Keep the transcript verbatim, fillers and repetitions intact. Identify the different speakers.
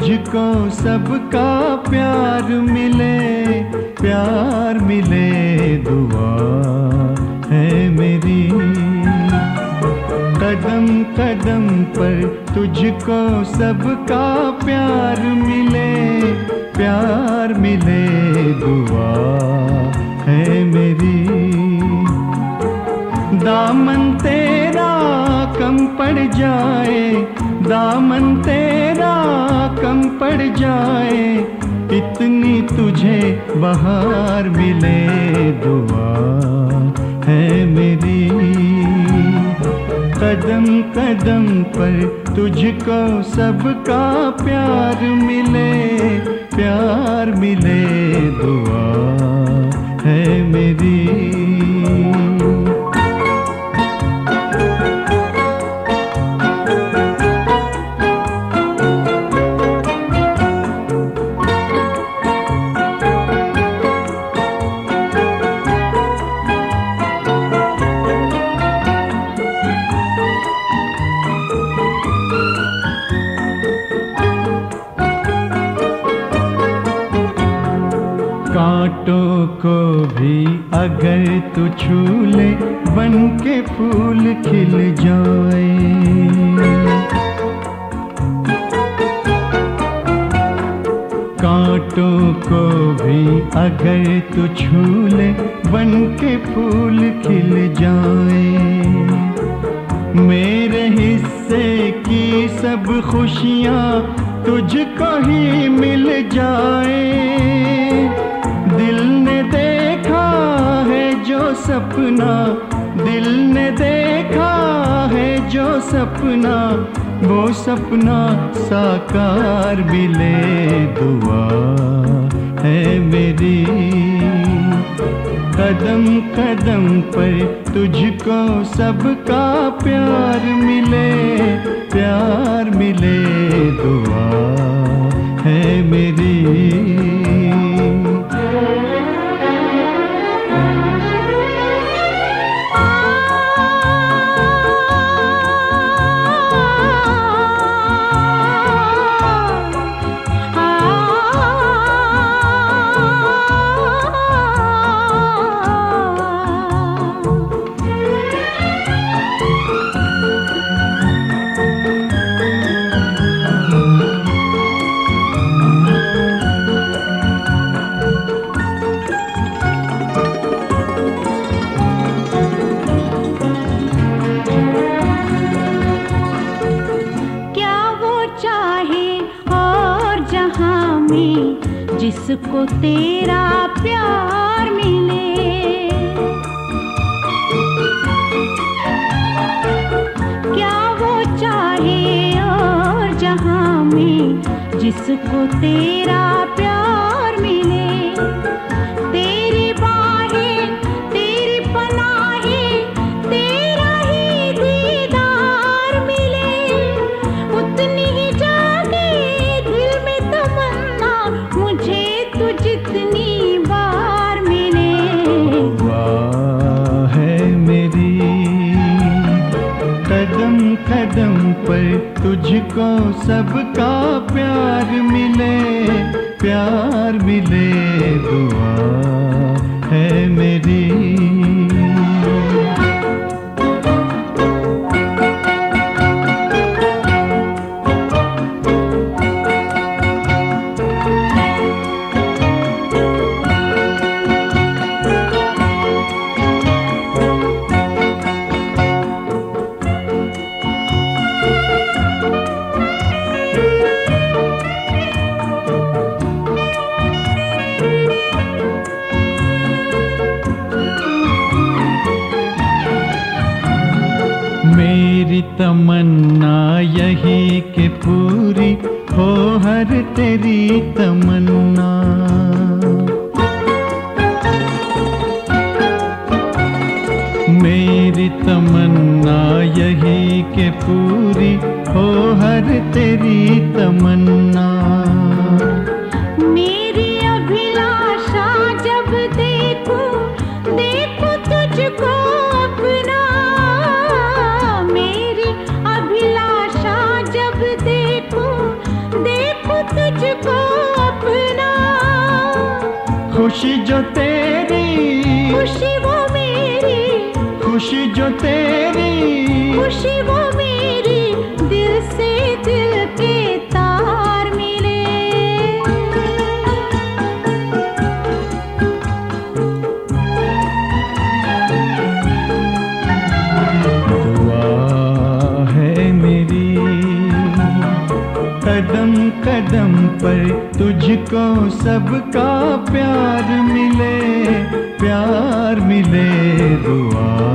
Speaker 1: तुझको सबका प्यार मिले, प्यार मिले दुआ है मेरी। कदम कदम पर तुझको सबका प्यार मिले, प्यार मिले दुआ है मेरी। दामन तेरा कम पड़ जाए, दामन तेरा कम पड़ जाए, इतनी तुझे बहार मिले दुआ है मेरी। कदम कदम पर तुझको सबका प्यार मिले, प्यार मिले दुआ है मेरी। कांटों को भी अगर तू छू ले, बन के फूल खिल जाए। कांटों को भी अगर तू छू ले, बन के फूल खिल जाए। मेरे हिस्से की सब खुशियाँ तुझको ही मिल जाए। दिल ने देखा है जो सपना, दिल ने देखा है जो सपना, वो सपना साकार मिले दुआ है मेरी। कदम कदम पर तुझको सबका प्यार मिले, प्यार मिले दुआ है मेरी।
Speaker 2: जिसको तेरा प्यार मिले, क्या वो चाहे और जहां में जिसको तेरा प्यार मिले। तेरी बाहें तेरी पनाहें तेरा ही दीदार मिले, उतनी ही जागे दिल में तमन्ना मुझे तू जितनी बार मिले।
Speaker 1: दुआ है मेरी। कदम कदम पर तुझको सबका प्यार मिले, प्यार मिले दुआ है मेरी। मेरी तमन्ना यही कि पूरी हो हर तेरी तमन्ना। मेरी तमन्ना यही कि पूरी हो हर तेरी तमन्ना।
Speaker 2: मेरी अभिलाषा जब देखूं देखूं तुझको अपना, मेरी अभिलाषा जब देखूं देखूं तुझको अपना।
Speaker 1: खुशी जो तेरी,
Speaker 2: खुशी वो मेरी,
Speaker 1: खुशी जो तेरी,
Speaker 2: खुशी वो मेरी, दिल से दिल के तार मिले।
Speaker 1: दुआ है मेरी कदम कदम पर तुझको सबका प्यार मिले, प्यार मिले। दुआ